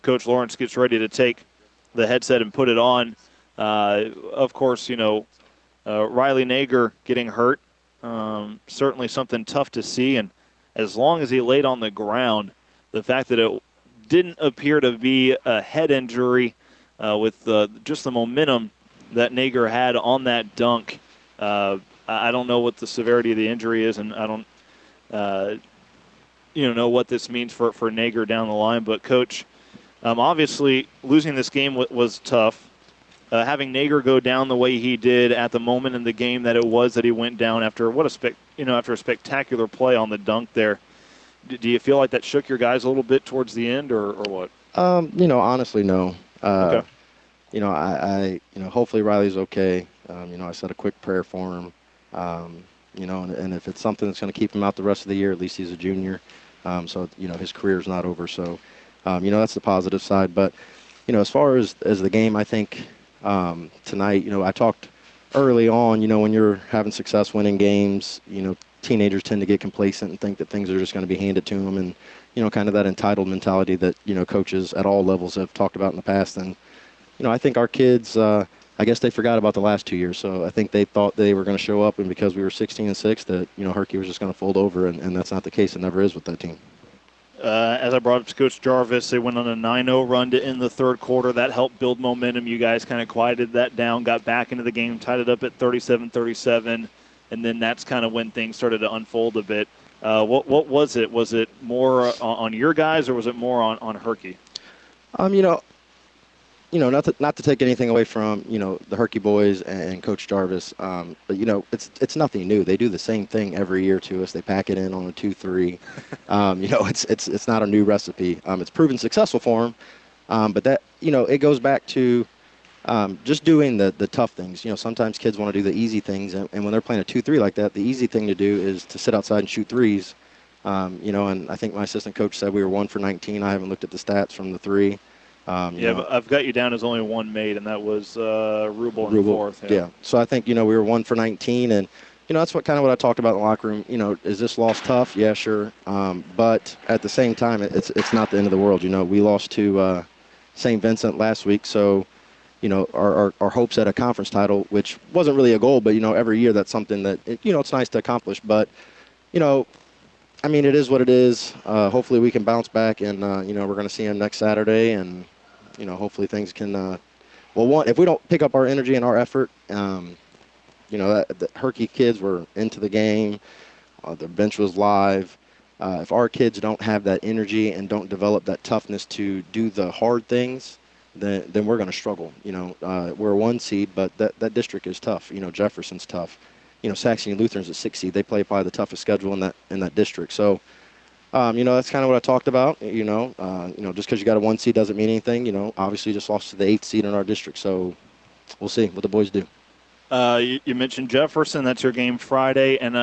Coach Lawrence gets ready to take the headset and put it on. Of course, Riley Nager getting hurt, certainly something tough to see. And as long as he laid on the ground, the fact that it didn't appear to be a head injury with just the momentum that Nager had on that dunk, I don't know what the severity of the injury is, and I don't uh, know what this means for Nager down the line. But, Coach, obviously losing this game was tough. Having Nager go down the way he did at the moment in the game that it was that he went down after after a spectacular play on the dunk there. Do you feel like that shook your guys a little bit towards the end, or what? Honestly, no. Okay. Hopefully Riley's okay. I said a quick prayer for him. And if it's something that's going to keep him out the rest of the year, at least he's a junior. His career's not over. So, that's the positive side. But, as far as the game, I think tonight, I talked early on, when you're having success winning games, teenagers tend to get complacent and think that things are just going to be handed to them. And, kind of that entitled mentality that, coaches at all levels have talked about in the past. And, I think our kids, I guess they forgot about the last 2 years. So I think they thought they were going to show up, and because we were 16-6, that Herky was just going to fold over, and that's not the case. It never is with that team. As I brought up to Coach Jarvis, they went on a 9-0 run to end the third quarter. That helped build momentum. You guys kind of quieted that down, got back into the game, tied it up at 37-37, and then that's kind of when things started to unfold a bit. What was it? Was it more on your guys, or was it more on Herky? Um, you know, not to take anything away from the Herky boys and Coach Jarvis, but it's nothing new. They do the same thing every year to us. They pack it in on a 2-3. It's not a new recipe. It's proven successful for them, but that it goes back to just doing the tough things. Sometimes kids want to do the easy things, and when they're playing a 2-3 like that, the easy thing to do is to sit outside and shoot threes. And I think my assistant coach said we were 1 for 19. I haven't looked at the stats from the three. But I've got you down as only one made, and that was Rubel in the fourth. Yeah. So I think we were 1 for 19, and that's what I talked about in the locker room. Is this loss tough? Yeah, sure. But at the same time, it's not the end of the world. We lost to St. Vincent last week, so our hopes at a conference title, which wasn't really a goal, but every year that's something that it's nice to accomplish. But it is what it is. Hopefully we can bounce back, and we're going to see him next Saturday, and hopefully things can. If we don't pick up our energy and our effort, the Herky kids were into the game. The bench was live. If our kids don't have that energy and don't develop that toughness to do the hard things, then we're going to struggle. We're a 1 seed, but that district is tough. Jefferson's tough. Saxony Lutheran's a 6 seed. They play probably the toughest schedule in that district. So, that's kind of what I talked about. Just because you got a 1 seed doesn't mean anything. Obviously just lost to the 8th seed in our district. So we'll see what the boys do. You mentioned Jefferson. That's your game Friday, and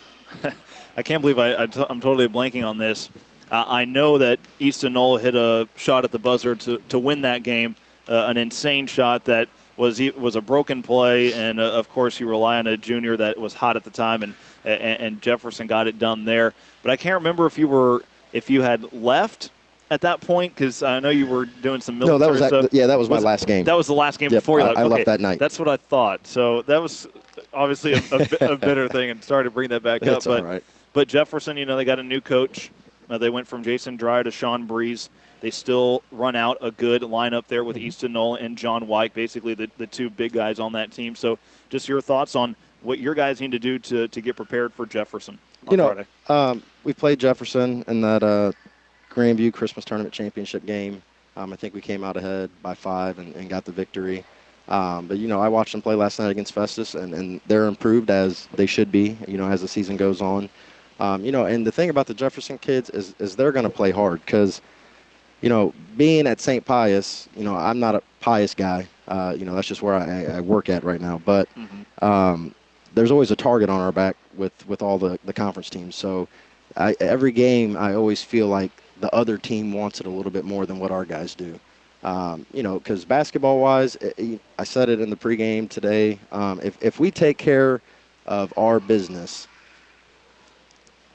I can't believe I'm totally blanking on this. I know that Easton Knoll hit a shot at the buzzer to win that game, an insane shot that was a broken play, and of course you rely on a junior that was hot at the time, and Jefferson got it done there. But I can't remember if you had left at that point, because I know you were doing some military stuff. That was my last game. That was the last game before you left. I left that night. That's what I thought. So that was obviously a bitter thing, and sorry to bring that back up. All right. But Jefferson, they got a new coach. They went from Jason Dreyer to Sean Breeze. They still run out a good lineup there with Easton Knoll and John White, basically the two big guys on that team. So just your thoughts on what your guys need to do to get prepared for Jefferson on Friday. We played Jefferson in that Grandview Christmas Tournament Championship game. I think we came out ahead by 5 and got the victory. But I watched them play last night against Festus, and they're improved as they should be, as the season goes on. And the thing about the Jefferson kids is they're going to play hard because, being at St. Pius, I'm not a Pius guy. That's just where I work at right now. But there's always a target on our back with all the conference teams. So every game I always feel like the other team wants it a little bit more than what our guys do. Because basketball-wise, I said it in the pregame today, if we take care of our business,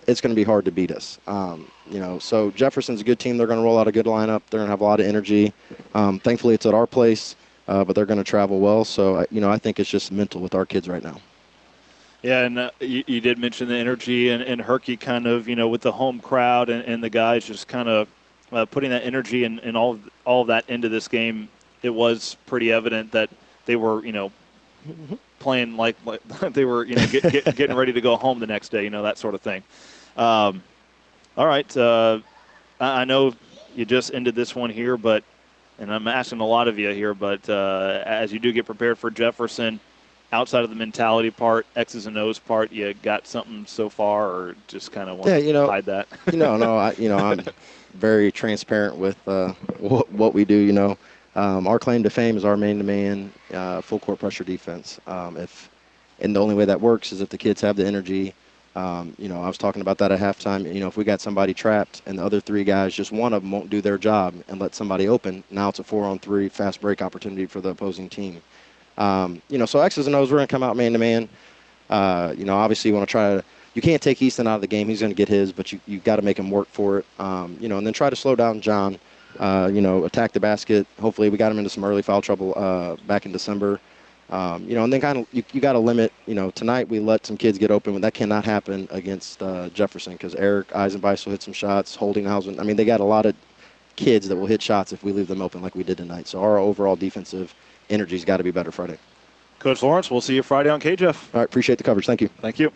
it's going to be hard to beat us. So Jefferson's a good team. They're going to roll out a good lineup. They're going to have a lot of energy. Thankfully, it's at our place, but they're going to travel well. So, I think it's just mental with our kids right now. Yeah, and you did mention the energy and Herky kind of, with the home crowd and the guys just kind of putting that energy and all of that into this game. It was pretty evident that they were, playing like they were, getting ready to go home the next day, that sort of thing. All right. I know you just ended this one here, and I'm asking a lot of you here, but as you do get prepared for Jefferson, outside of the mentality part, X's and O's part, you got something so far, or just kind of want to hide that? No, I'm very transparent with what we do. Our claim to fame is our man-to-man, full court pressure defense. And the only way that works is if the kids have the energy. I was talking about that at halftime. If we got somebody trapped and the other three guys, just one of them won't do their job and let somebody open, now it's a 4-on-3 fast break opportunity for the opposing team. So X's and O's, we're going to come out man-to-man. Obviously you want to try to – you can't take Easton out of the game. He's going to get his, but you got to make him work for it. And then try to slow down John, attack the basket. Hopefully we got him into some early foul trouble back in December. And then kind of you got to limit. Tonight we let some kids get open, but that cannot happen against Jefferson because Eric Eisenbeis will hit some shots, Holdinghausen. I mean, they got a lot of kids that will hit shots if we leave them open like we did tonight. So our overall defensive energy's got to be better Friday. Coach Lawrence, we'll see you Friday on KJEF. All right, appreciate the coverage. Thank you. Thank you.